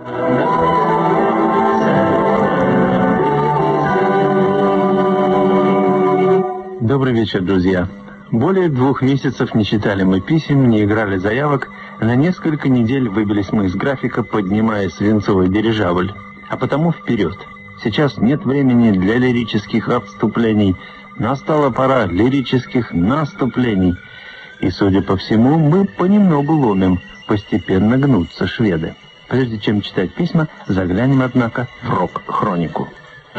Добрый вечер, друзья. Более 2 месяцев не читали мы писем, не играли заявок. На несколько недель выбились мы из графика, поднимая свинцовый дирижабль. А потому вперед. Сейчас нет времени для лирических отступлений. Настала пора лирических наступлений. И, судя по всему, мы понемногу ломим. Постепенно гнутся шведы. Прежде чем читать письма, заглянем, однако, в рок-хронику.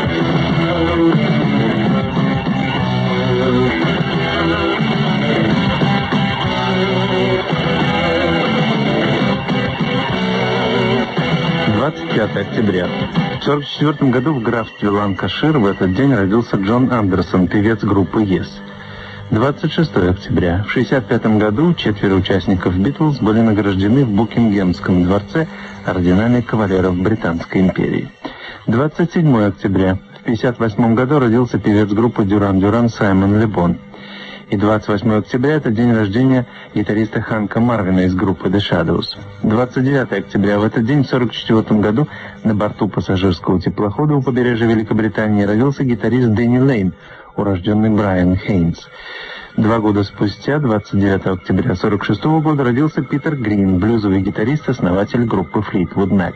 25 октября. В 1944 году в графстве Ланкашир в этот день родился Джон Андерсон, певец группы Yes. 26 октября. В 1965 году 4 участников Битлз были награждены в Букингемском дворце орденами кавалеров Британской империи. 27 октября. В 1958 году родился певец группы Дюран Дюран Саймон Le Bon. И 28 октября – это день рождения гитариста Ханка Марвина из группы The Shadows. 29 октября – в этот день, в 1944 году, на борту пассажирского теплохода у побережья Великобритании родился гитарист Дэнни Лейн, урожденный Брайан Хейнс. 2 года спустя, 29 октября 1946 года, родился Питер Грин, блюзовый гитарист, основатель группы Fleetwood Mac.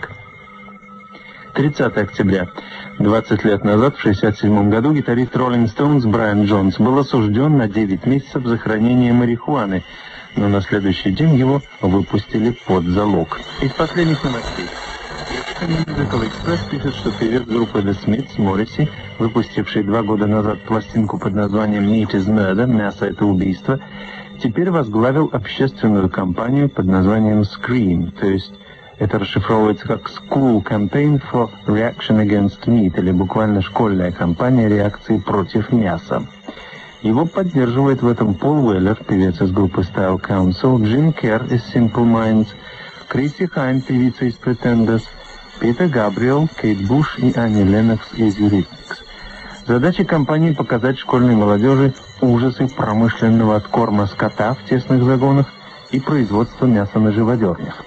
30 октября. 20 лет назад, в 1967 году, гитарист Rolling Stones Брайан Джонс был осужден на 9 месяцев за хранение марихуаны, но на следующий день его выпустили под залог. Из последних новостей. Musical Express пишет, что певец группы The Smiths Морриси, выпустивший 2 года назад пластинку под названием Meat is Murder, «Мясо — это убийство», теперь возглавил общественную кампанию под названием Scream, то есть это расшифровывается как School Campaign for Reaction Against Meat, или буквально школьная кампания реакции против мяса. Его поддерживает в этом Пол Уэллер, певец из группы Style Council, Джим Керр из Simple Minds, Криси Хайн, певица из Pretenders, Питер Габриэл, Кейт Буш и Ани Леннокс из Eurythmics. Задача кампании — показать школьной молодежи ужасы промышленного откорма скота в тесных загонах и производства мяса на живодернях.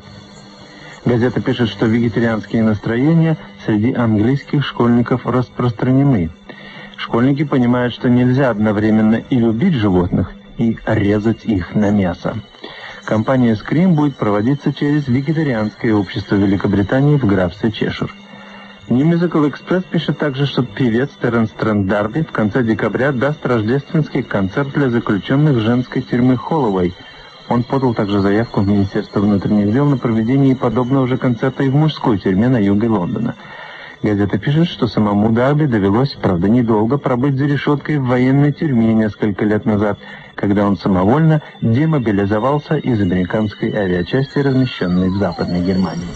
Газета пишет, что вегетарианские настроения среди английских школьников распространены. Школьники понимают, что нельзя одновременно и любить животных, и резать их на мясо. Кампания Scream будет проводиться через вегетарианское общество Великобритании в графстве Чешир. New Musical Express пишет также, что певец Теренс Трент Дарби в конце декабря даст рождественский концерт для заключенных женской тюрьмы Холлоуэй. Он подал также заявку в Министерство внутренних дел на проведение подобного же концерта и в мужской тюрьме на юге Лондона. Газета пишет, что самому Дарби довелось, правда недолго, пробыть за решеткой в военной тюрьме несколько лет назад, когда он самовольно демобилизовался из американской авиачасти, размещенной в Западной Германии.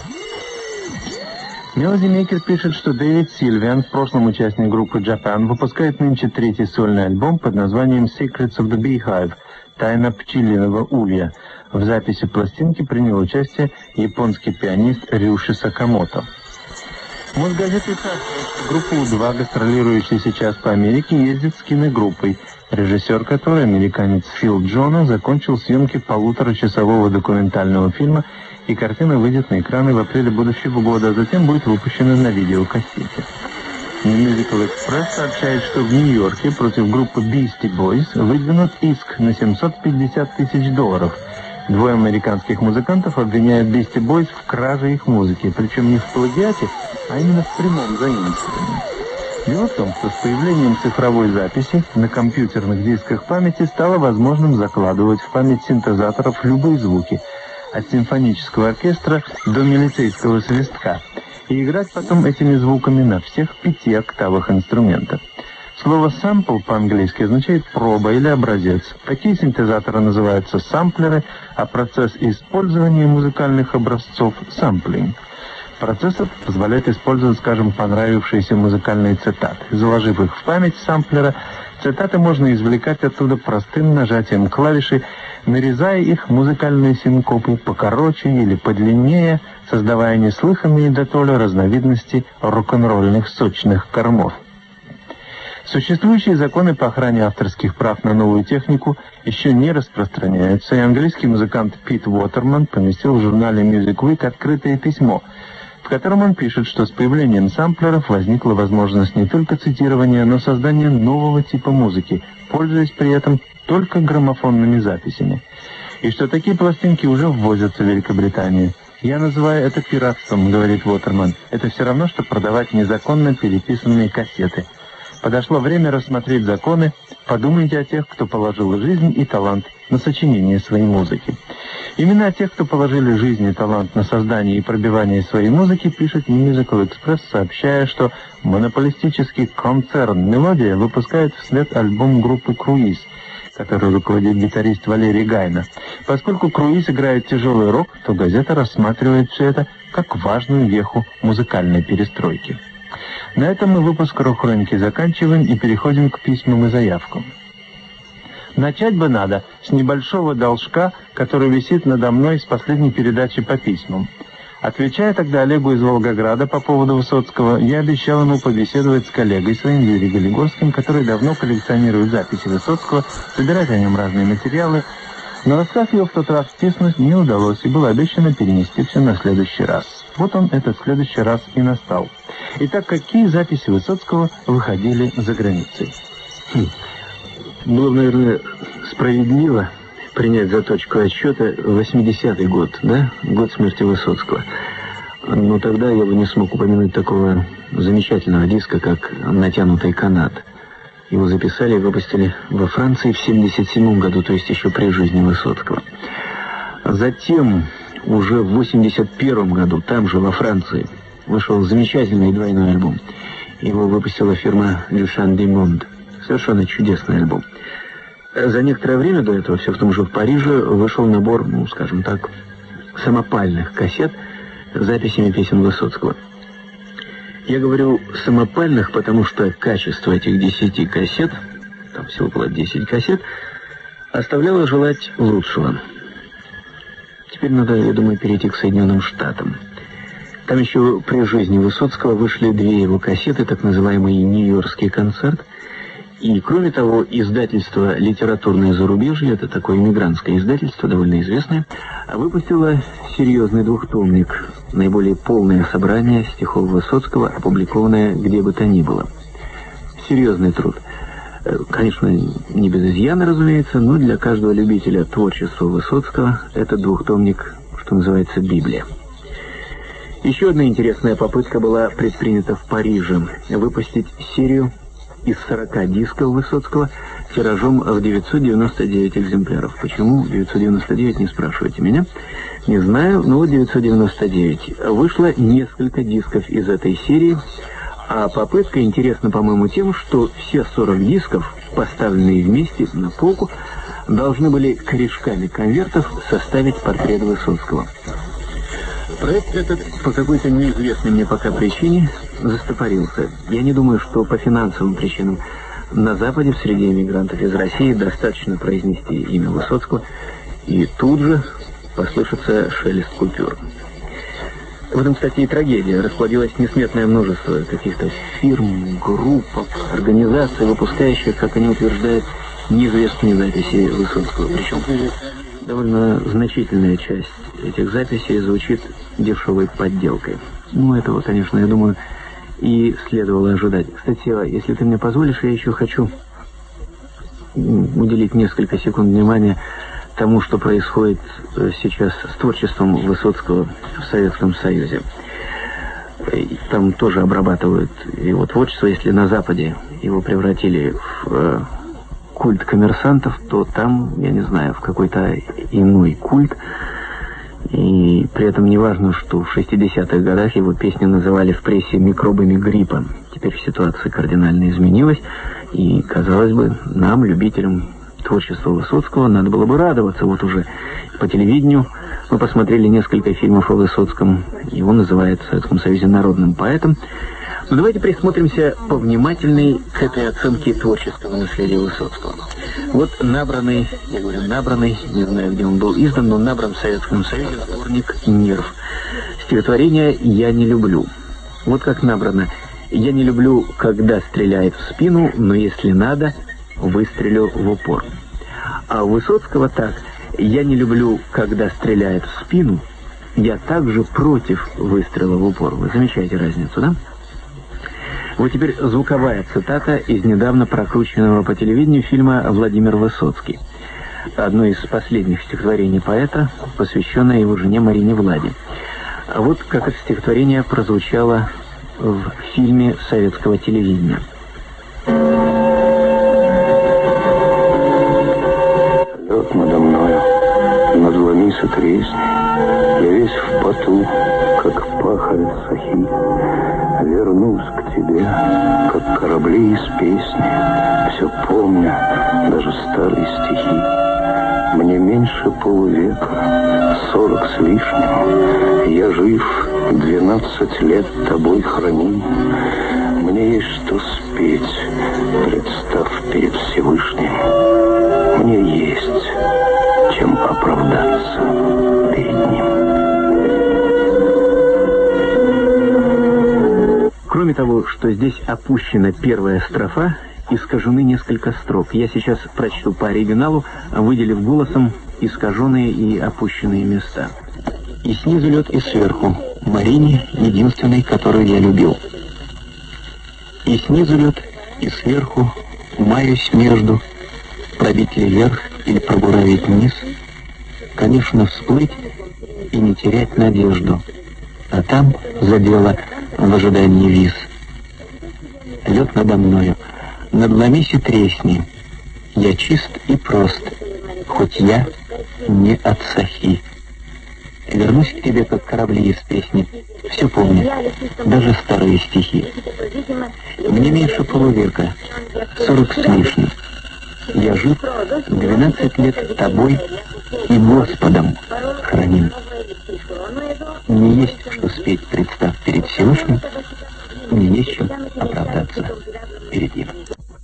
Melody Maker пишет, что Дэвид Сильвиан, в прошлом участник группы Japan, выпускает нынче 3-й сольный альбом под названием Secrets of the Beehive – «Тайна пчелиного улья». В записи пластинки принял участие японский пианист Рюши Сакамото. Мосгазета сообщает, что группа У-2, гастролирующая сейчас по Америке, ездит с киногруппой, режиссер которой, американец Фил Джона, закончил съемки 1,5-часового документального фильма, и картина выйдет на экраны в апреле будущего года, а затем будет выпущена на видеокассете. New Musical Express сообщает, что в Нью-Йорке против группы Beastie Boys выдвинут иск на $750 тысяч. 2 американских музыкантов обвиняют Beastie Boys в краже их музыки, причем не в плагиате, а именно в прямом заимствовании. Дело в том, что с появлением цифровой записи на компьютерных дисках памяти стало возможным закладывать в память синтезаторов любые звуки, от симфонического оркестра до милицейского свистка, и играть потом этими звуками на всех 5 октавах инструмента. Слово «сампл» по-английски означает «проба» или «образец». Такие синтезаторы называются самплеры, а процесс использования музыкальных образцов – самплинг. Процессор позволяет использовать, скажем, понравившиеся музыкальные цитаты. Заложив их в память самплера, цитаты можно извлекать оттуда простым нажатием клавиши, нарезая их музыкальные синкопы покороче или подлиннее, создавая неслыханные дотоле разновидности рок-н-ролльных сочных кормов. Существующие законы по охране авторских прав на новую технику еще не распространяются, и английский музыкант Пит Уотерман поместил в журнале Music Week открытое письмо, в котором он пишет, что с появлением самплеров возникла возможность не только цитирования, но создания нового типа музыки, пользуясь при этом только граммофонными записями. И что такие пластинки уже ввозятся в Великобританию. «Я называю это пиратством», — говорит Уотерман. «Это все равно, что продавать незаконно переписанные кассеты. Подошло время рассмотреть законы. Подумайте о тех, кто положил жизнь и талант на сочинение своей музыки». Именно о тех, кто положили жизнь и талант на создание и пробивание своей музыки, пишет Musical Express, сообщая, что монополистический концерн «Мелодия» выпускает вслед альбом группы «Круиз», который руководит гитарист Валерий Гайна. Поскольку «Круиз» играет тяжелый рок, то газета рассматривает все это как важную веху музыкальной перестройки. На этом мы выпуск «Рок-хроники» заканчиваем и переходим к письмам и заявкам. Начать бы надо с небольшого должка, который висит надо мной с последней передачи по письмам. Отвечая тогда Олегу из Волгограда по поводу Высоцкого, я обещал ему побеседовать с коллегой своим Юрием Голигорским, который давно коллекционирует записи Высоцкого, собирать о нем разные материалы, но рассказ его в тот раз втиснуть не удалось, и было обещано перенести все на следующий раз. Вот он, этот следующий раз, и настал. Итак, какие записи Высоцкого выходили за границей? Было бы, наверное, справедливо принять за точку отсчета 80-й год, да? Год смерти Высоцкого. Но тогда я бы не смог упомянуть такого замечательного диска, как «Натянутый канат». Его записали и выпустили во Франции в 1977 году, то есть еще при жизни Высоцкого. Затем, уже в 1981 году, там же, во Франции, вышел замечательный двойной альбом. Его выпустила фирма «Люшан де Монд». Совершенно чудесный альбом. За некоторое время до этого, все в том же в Париже, вышел набор, ну, скажем так, самопальных кассет с записями песен Высоцкого. Я говорю самопальных, потому что качество этих 10 кассет, там всего было 10 кассет, оставляло желать лучшего. Теперь надо, я думаю, перейти к Соединенным Штатам. Там еще при жизни Высоцкого вышли 2 его кассеты, так называемый «Нью-Йоркский концерт». И, кроме того, издательство «Литературное зарубежье», это такое иммигрантское издательство, довольно известное, выпустило серьезный двухтомник, наиболее полное собрание стихов Высоцкого, опубликованное где бы то ни было. Серьезный труд. Конечно, не без изъяна, разумеется, но для каждого любителя творчества Высоцкого этот двухтомник, что называется, Библия. Еще одна интересная попытка была предпринята в Париже — выпустить серию из 40 дисков Высоцкого тиражом в 999 экземпляров. Почему 999, не спрашивайте меня. Не знаю, но 999. Вышло несколько дисков из этой серии, а попытка интересна, по-моему, тем, что все 40 дисков, поставленные вместе на полку, должны были корешками конвертов составить портрет Высоцкого. Проект этот по какой-то неизвестной мне пока причине застопорился. Я не думаю, что по финансовым причинам на Западе, в среде эмигрантов из России, достаточно произнести имя Высоцкого, и тут же послышится шелест купюр. В этом, кстати, и трагедия. Расплодилось несметное множество каких-то фирм, групп, организаций, выпускающих, как они утверждают, неизвестные записи Высоцкого. Причем довольно значительная часть этих записей звучит дешевой подделкой. Ну, этого, конечно, я думаю, и следовало ожидать. Кстати, если ты мне позволишь, я еще хочу уделить несколько секунд внимания тому, что происходит сейчас с творчеством Высоцкого в Советском Союзе. Там тоже обрабатывают его творчество. Если на Западе его превратили в культ коммерсантов, то там, я не знаю, в какой-то иной культ. И при этом не важно, что в 60-х годах его песни называли в прессе микробами гриппа. Теперь ситуация кардинально изменилась, и, казалось бы, нам, любителям творчества Высоцкого, надо было бы радоваться. Вот уже по телевидению мы посмотрели несколько фильмов о Высоцком. Его называют в Советском Союзе народным поэтом. Но давайте присмотримся повнимательней к этой оценке творческого наследия Высоцкого. Вот набранный, я говорю набранный, не знаю, где он был издан, но набран в Советском Союзе сборник «Нерв». Стихотворение «Я не люблю». Вот как набрано: «Я не люблю, когда стреляет в спину, но если надо, выстрелю в упор». А у Высоцкого так: «Я не люблю, когда стреляет в спину, я также против выстрела в упор. Вы замечаете разницу, да? Вот теперь звуковая цитата из недавно прокрученного по телевидению фильма «Владимир Высоцкий». Одно из последних стихотворений поэта, посвященное его жене Марине Влади. А вот как это стихотворение прозвучало в фильме советского телевидения. Лед надо мною, надломись и тресни, я весь в поту, как пахарь сахи. Вернусь к тебе, как корабли из песни, все помня, даже старые стихи. Мне меньше полувека, 40 с лишним, я жив, 12 лет тобой храним. Мне есть что спеть, представ перед Всевышним. Мне есть чем оправдаться перед ним. Кроме того, что здесь опущена первая строфа, искажены несколько строк. Я сейчас прочту по оригиналу, выделив голосом искаженные и опущенные места. И снизу лед, и сверху, Марине, единственной, которую я любил. И снизу лед, и сверху, маюсь между, пробить ли вверх или пробуравить вниз. Конечно, всплыть и не терять надежду. А там за дело в ожидании виз. Лед надо мною, надломись и тресни. Я чист и прост, хоть я не от сахи. Вернусь к тебе, как корабли из песни, все помню, даже старые стихи. Мне меньше полувека, 40 с лишним. Я жив 12 лет тобой и Господом храним. Мне есть что спеть, представ перед Всевышним, мне есть чем оправдаться перед ним.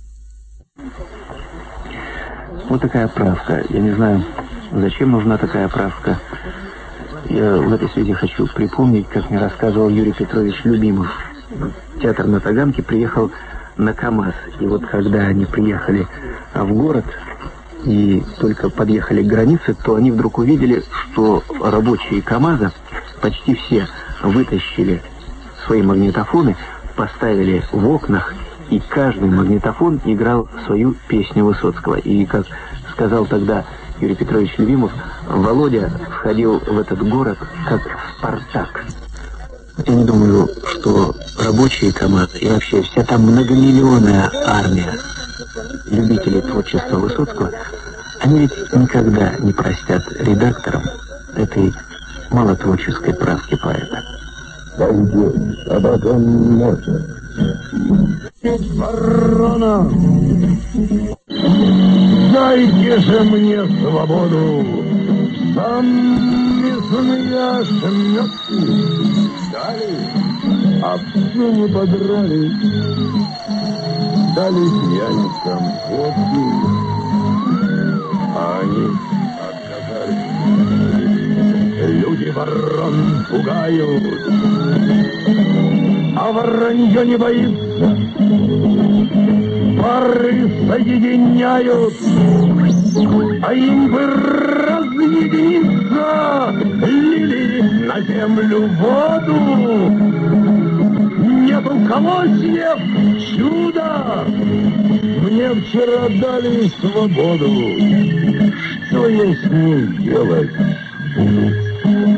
Вот такая правка. Я не знаю, зачем нужна такая правка. Я в этой связи хочу припомнить, как мне рассказывал Юрий Петрович Любимов. Театр на Таганке приехал на КамАЗ. И вот когда они приехали в город и только подъехали к границе, то они вдруг увидели, что рабочие КамАЗа почти все вытащили свои магнитофоны, поставили в окнах, и каждый магнитофон играл свою песню Высоцкого. И, как сказал тогда Юрий Петрович Любимов, Володя входил в этот город как Спартак. Я не думаю, что рабочие КамАЗ и вообще вся там многомиллионная армия любителей творчества Высоцкого, они ведь никогда не простят редакторам этой малотворческой правки поэта. Пойдем, собакам ночью. Ворона, дайте же мне свободу. Сам мясные ошметки дали, овцу не подрали, дали пьяницам водки, а они отказались. Люди ворон пугают, а воронье не боится. Пары соединяют, а им бы разъединиться. Лили на землю воду, нету колосьев, чудо. Мне вчера дали свободу, что я с ней делать буду?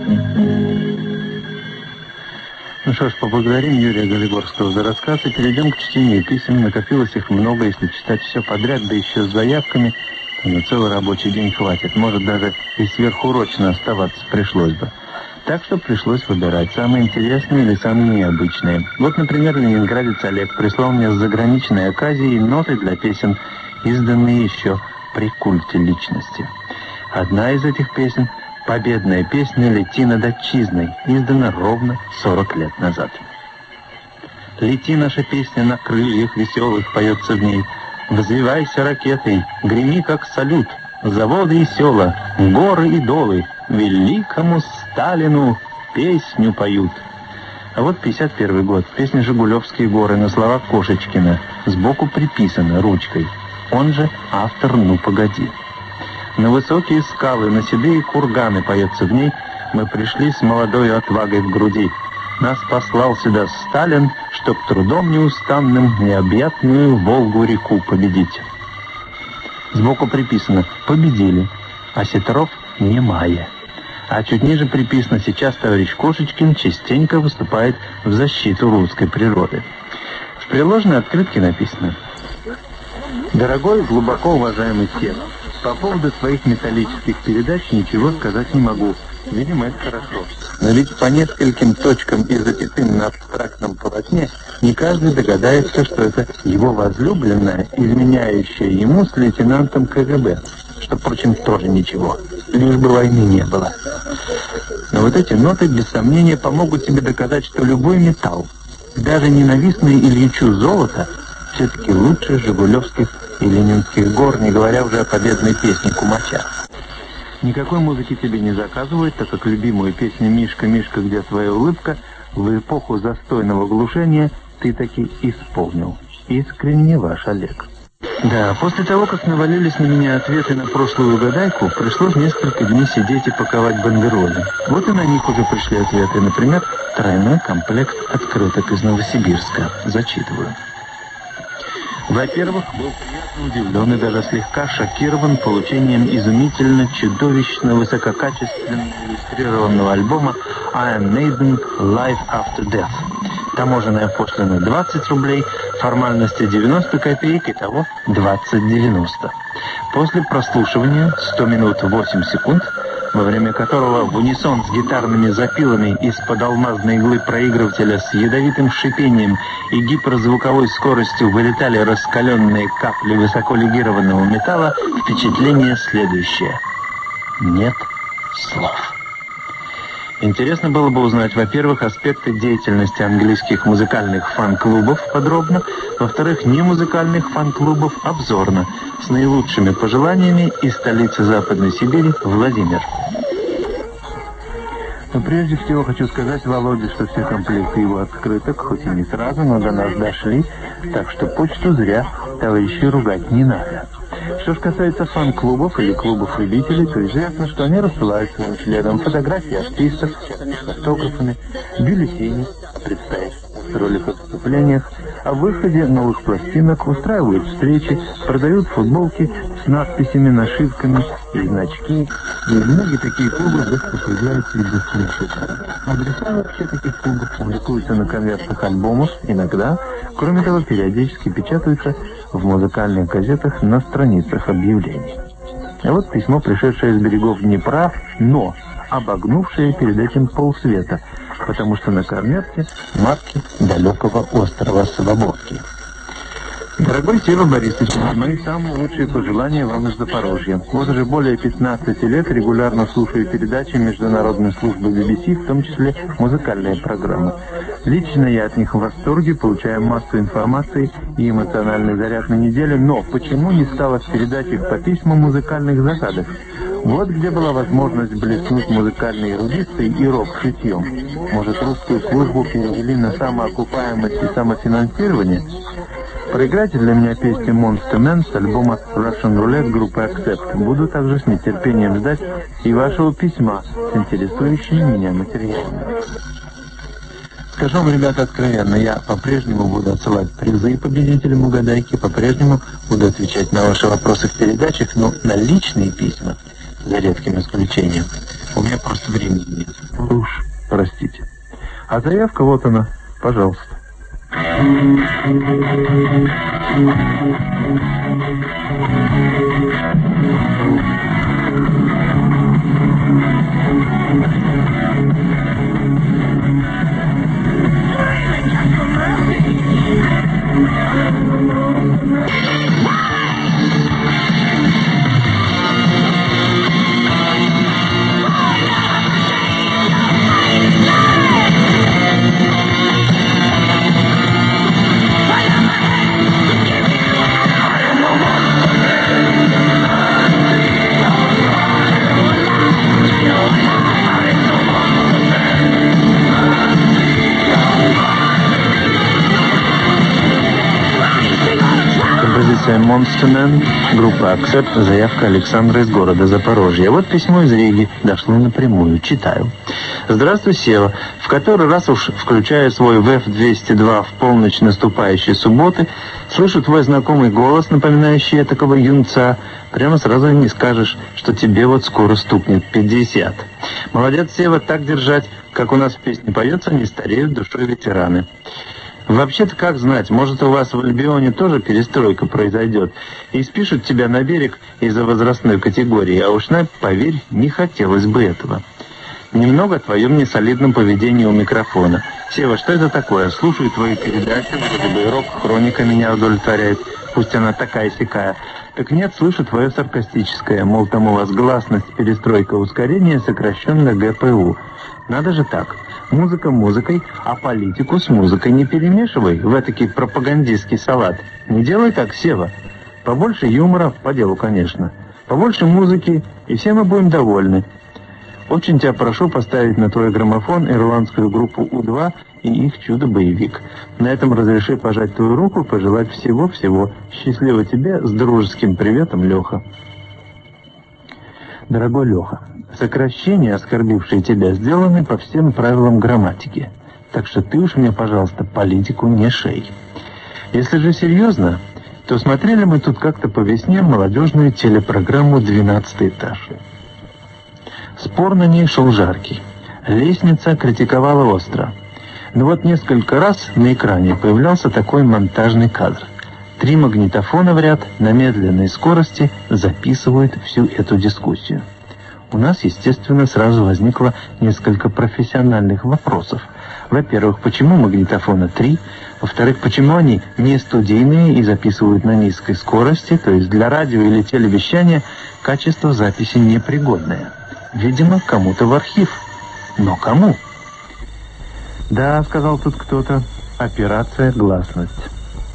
Ну что ж, поблагодарим Юрия Голигорского за рассказ и перейдем к чтению писем. Накопилось их много, если читать все подряд, да еще с заявками, то на целый рабочий день хватит. Может, даже и сверхурочно оставаться пришлось бы. Так что пришлось выбирать самые интересные или самые необычные. Вот, например, ленинградец Олег прислал мне с заграничной оказией ноты для песен, изданные еще при культе личности. Одна из этих песен — победная песня «Лети над отчизной», издана ровно 40 лет назад. «Лети, наша песня, на крыльях веселых», поется в ней. «Взвивайся ракетой, греми как салют, заводы и села, горы и долы, великому Сталину песню поют». А вот 51 год, песня «Жигулевские горы» на слова Кошечкина, сбоку приписана ручкой, он же автор «Ну, погоди». На высокие скалы, на седые курганы, поется в ней, Мы пришли с молодой отвагой в груди. Нас послал сюда Сталин, чтоб трудом неустанным необъятную Волгу-реку победить. Сбоку приписано «победили», а Сетров «немая». А чуть ниже приписано «сейчас товарищ Кошечкин частенько выступает в защиту русской природы». В приложенной открытке написано: «Дорогой, глубоко уважаемый Сев, по поводу своих металлических передач ничего сказать не могу. Видимо, это хорошо. Но ведь по нескольким точкам и запятым на абстрактном полотне не каждый догадается, что это его возлюбленная, изменяющая ему с лейтенантом КГБ. Что, впрочем, тоже ничего. Лишь бы войны не было. Но вот эти ноты, без сомнения, помогут тебе доказать, что любой металл, даже ненавистный Ильичу золото, все-таки лучше жигулевских и ленинских гор, не говоря уже о победной песне Кумача. Никакой музыки тебе не заказывают, так как любимую песню «Мишка, Мишка, где твоя улыбка» в эпоху застойного глушения ты таки исполнил. Искренне ваш Олег». Да, после того, как навалились на меня ответы на прошлую угадайку, пришлось несколько дней сидеть и паковать бандероли. Вот и на них уже пришли ответы. Например, тройной комплект открыток из Новосибирска. Зачитываю. Во-первых, был приятно удивлен и даже слегка шокирован получением изумительно, чудовищно, высококачественно иллюстрированного альбома Iron Maiden Live After Death. Таможенная пошлина 20 рублей, формальности 90 копеек, итого 20,90. После прослушивания 100 минут 8 секунд, во время которого в унисон с гитарными запилами из-под алмазной иглы проигрывателя с ядовитым шипением и гиперзвуковой скоростью вылетали раскаленные капли высоколегированного металла, впечатление следующее. Нет слов. Интересно было бы узнать, во-первых, аспекты деятельности английских музыкальных фан-клубов подробно, во-вторых, немузыкальных фан-клубов обзорно, с наилучшими пожеланиями из столицы Западной Сибири, Владимир. Но прежде всего хочу сказать Володе, что все комплекты его открыток, хоть и не сразу, но до нас дошли, так что почту зря товарищи ругать не надо. Что ж касается фан-клубов или клубов любителей, то известно, что они рассылают своим членам фотографии артистов с автографами, бюллетени о предстоящих роликах и выступлениях, о выходе новых пластинок, устраивают встречи, продают футболки с надписями, нашивками и значки. И многие такие клубы быстро появляются и быстро исчезают. Адреса вообще таких клубов публикуются на конвертах альбомов, иногда, кроме того, периодически печатаются в музыкальных газетах на страницах объявлений. А вот письмо, пришедшее из берегов Днепра, но обогнувшее перед этим полсвета, потому что на конверте марки далекого острова Свободки. Дорогой Сева Борисович, мои самые лучшие пожелания вам из Запорожья. Вот уже более 15 лет регулярно слушаю передачи международной службы BBC, в том числе музыкальные программы. Лично я от них в восторге, получаю массу информации и эмоциональный заряд на неделю, но почему не стало в передачах по письмам музыкальных засадах? Вот где была возможность блеснуть музыкальной эрудицией и рок-шитьем. Может, русскую службу перевели на самоокупаемость и самофинансирование? Проиграйте для меня песню Monster Man с альбома Russian Roulette группы Accept. Буду также с нетерпением ждать и вашего письма с интересующими меня материалами. Скажу вам, ребята, откровенно, я по-прежнему буду отсылать призы победителям угадайки, по-прежнему буду отвечать на ваши вопросы в передачах, но на личные письма, за редким исключением, у меня просто времени нет. Уж, простите. А заявка вот она, пожалуйста. станция Монстемен, группа «Акцепт», заявка Александра из города Запорожья. Вот письмо из Риги дошло напрямую. Читаю. Здравствуй, Сева. В который раз уж, включая свой ВЭФ-202 в полночь наступающей субботы, слышу твой знакомый голос, напоминающий такого юнца. Прямо сразу не скажешь, что тебе вот скоро стукнет 50. Молодец, Сева, так держать. Как у нас в песне поется, не стареют душой ветераны. Вообще-то, как знать, может, у вас в Альбионе тоже перестройка произойдет, и спишут тебя на берег из-за возрастной категории, а уж, поверь, не хотелось бы этого. Немного о твоем несолидном поведении у микрофона. Сева, что это такое? Слушаю твои передачи, вроде бы рок-хроника меня удовлетворяет, пусть она такая-сякая. Так нет, слышу твое саркастическое, мол, там у вас гласность, перестройка, ускорение, сокращенно ГПУ. Надо же так. Музыка музыкой, а политику с музыкой не перемешивай в этакий пропагандистский салат. Не делай так, Сева. Побольше юмора, по делу, конечно. Побольше музыки, и все мы будем довольны. Очень тебя прошу поставить на твой граммофон ирландскую группу У-2 и их чудо-боевик. На этом разреши пожать твою руку, пожелать всего-всего. Счастливо тебе, с дружеским приветом, Леха. Дорогой Леха, сокращения, оскорбившие тебя, сделаны по всем правилам грамматики. Так что ты уж мне, пожалуйста, политику не шей. Если же серьезно, то смотрели мы тут как-то по весне молодежную телепрограмму «12 этаж». Спор на ней шел жаркий. Лестница критиковала остро. Но вот несколько раз на экране появлялся такой монтажный кадр. 3 магнитофона в ряд на медленной скорости записывают всю эту дискуссию. У нас, естественно, сразу возникло несколько профессиональных вопросов. Во-первых, почему магнитофона 3? Во-вторых, почему они не студийные и записывают на низкой скорости, то есть для радио или телевещания качество записи непригодное? Видимо, кому-то в архив. Но кому? Да, сказал тут кто-то, операция «Гласность».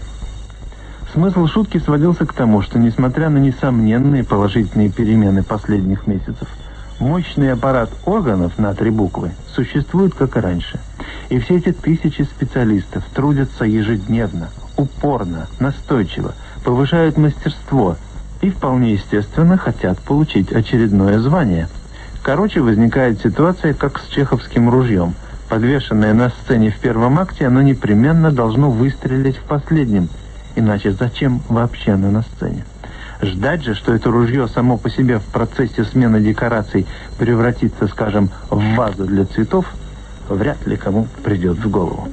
Смысл шутки сводился к тому, что, несмотря на несомненные положительные перемены последних месяцев, мощный аппарат органов на 3 буквы существует, как и раньше. И все эти тысячи специалистов трудятся ежедневно, упорно, настойчиво, повышают мастерство и, вполне естественно, хотят получить очередное звание. Короче, возникает ситуация, как с чеховским ружьем. Подвешенное на сцене в первом акте, оно непременно должно выстрелить в последнем. Иначе зачем вообще оно на сцене? Ждать же, что это ружье само по себе в процессе смены декораций превратится, скажем, в вазу для цветов, вряд ли кому придет в голову.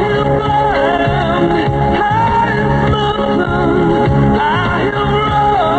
I am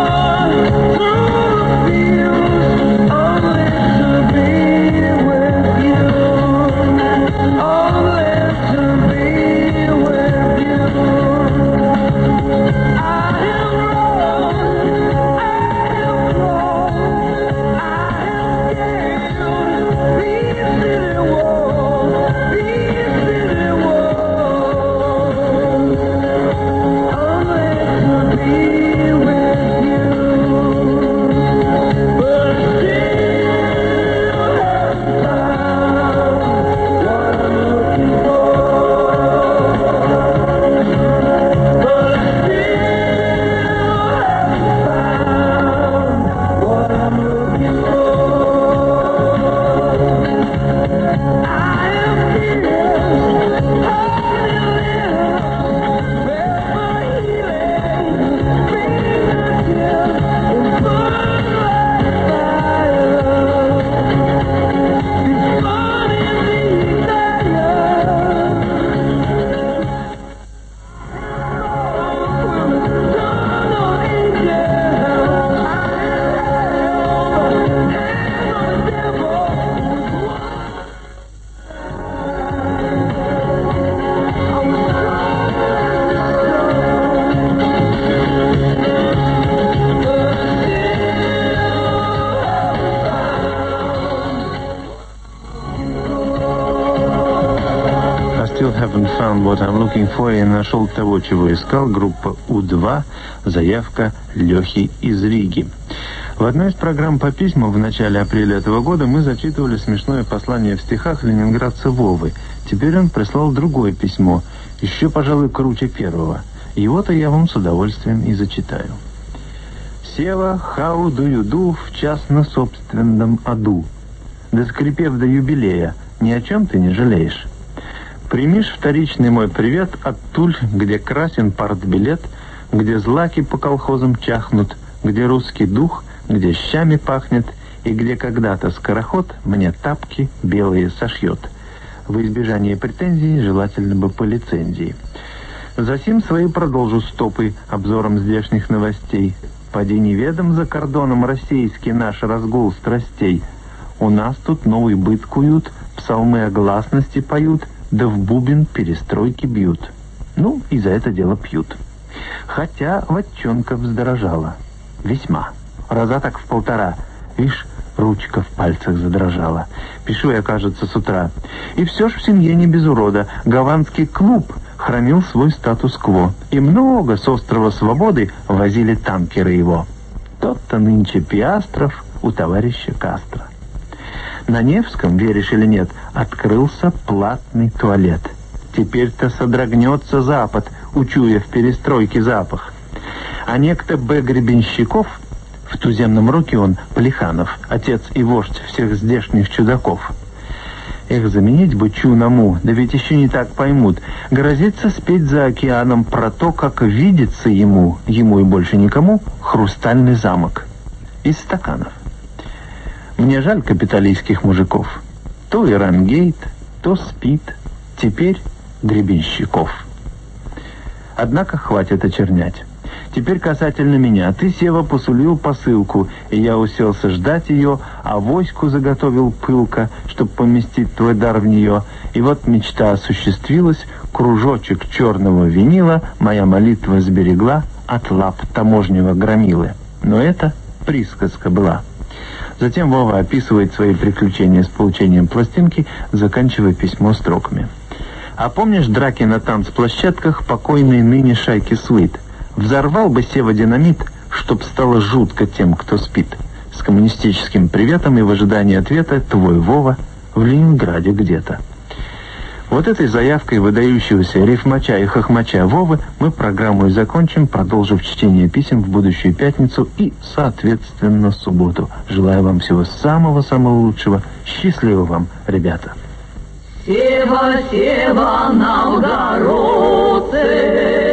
found what I'm looking for. Я нашел того, чего искал. Группа У-2. Заявка Лехи из Риги. В одной из программ по письмам в начале апреля этого года мы зачитывали смешное послание в стихах ленинградца Вовы. Теперь он прислал другое письмо, еще, пожалуй, круче первого. Его-то я вам с удовольствием и зачитаю. «Сева, how do you do в час на собственном аду? Доскрипев до юбилея, ни о чем ты не жалеешь. Примишь вторичный мой привет от Туль, где красен партбилет, где злаки по колхозам чахнут, где русский дух, где щами пахнет, и где когда-то скороход мне тапки белые сошьет. В избежание претензий желательно бы по лицензии. Засим свои продолжу стопы обзором здешних новостей. Поди неведом за кордоном российский наш разгул страстей. У нас тут новый быт куют, псалмы о гласности поют, да в бубен перестройки бьют. Ну, и за это дело пьют. Хотя вотчонка вздорожала. Весьма. Раза так в полтора. Вишь, ручка в пальцах задрожала. Пишу я, кажется, с утра. И все ж в семье не без урода. Гаванский клуб хранил свой статус-кво. И много с острова Свободы возили танкеры его. Тот-то нынче Пиастров у товарища Кастро. На Невском, веришь или нет, открылся платный туалет. Теперь-то содрогнется Запад, учуя в перестройке запах. А некто Б. Гребенщиков, в туземном роке он Плеханов, отец и вождь всех здешних чудаков. Эх, заменить бы Чу на Му, да ведь еще не так поймут. Грозится спеть за океаном про то, как видится ему и больше никому, хрустальный замок из стаканов. Мне жаль капиталистских мужиков. То Ирангейт, то спит, теперь Гребенщиков. Однако хватит очернять. Теперь касательно меня. Ты, Сева, посулил посылку, и я уселся ждать ее, а авоську заготовил пылко, чтоб поместить твой дар в нее. И вот мечта осуществилась, кружочек черного винила моя молитва сберегла от лап таможнего громилы. Но это присказка была. Затем Вова описывает свои приключения с получением пластинки, заканчивая письмо строками. А помнишь драки на танцплощадках покойной ныне шайки Суит? Взорвал бы Сева динамит, чтоб стало жутко тем, кто спит. С коммунистическим приветом и в ожидании ответа твой Вова в Ленинграде где-то. Вот этой заявкой выдающегося рифмача и хохмача Вовы мы программу и закончим, продолжив чтение писем в будущую пятницу и, соответственно, субботу. Желаю вам всего самого-самого лучшего. Счастливо вам, ребята. Сева, Сева, Новгородцы!